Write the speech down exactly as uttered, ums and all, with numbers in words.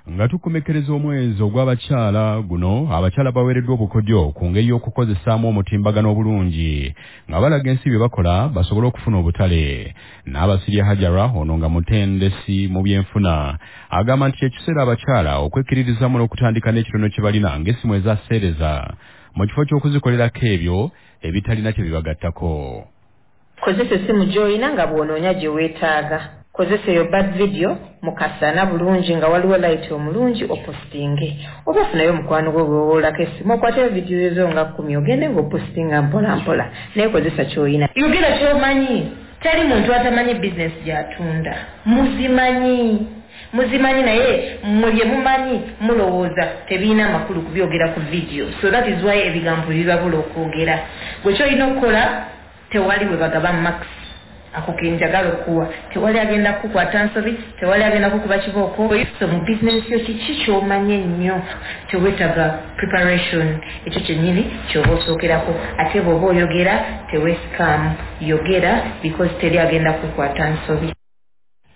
nga tukomekereza omwezi ogw'abakyala guno abakyala baweereddwa obukodyo ku ngeri y'okukozesaamu omutimbagano obulungi nga balaga ensi bye bakola basobole okufuna obutale. N'Abasirya Hajara ono nga mutendesi mu byenfuna agamba nti ekiseera abakyala okwekkiririzamu n'okutandika n'ekitono kye balina ng'essimu ezaseereza mu kifo ky'okuzikolerako ebyo ebitalina kye bibagattako. Kozesa essimu gy'olina nga bw'onoonya gye weetaaga. Kozesa eyo bad video mukasana bulungi nga waliwo light omulungi opostinge. Oba funayo mukwano gwo gwowoolako essimu okwate video ezo nga kkumi ogende ng'opostinga mpola mpola. Naye kozesa ky'olina. Yogera ky'omanyi. Teri muntu atamanyi business gy'atunda. Muzimanyi. Muzimanyi naye mulye mumanyi mulowooza tebiina amakulu kubyogera ku video. So that is why ebigambo bibabula okwogera. Gwe ky'olina okukola tewali we bagaba max. Ako kenjagala okuwa tewali agenda kukwata nsobi, tewali agenda kukuba kibooko. So mu business yo kiki ky'omanye ennyo tewetaga preparation, ekyo kyennyini ky'oba osookerako. Ate bw'oba oyogera tewesikamu, yogera because teri agenda kukwata nsobi.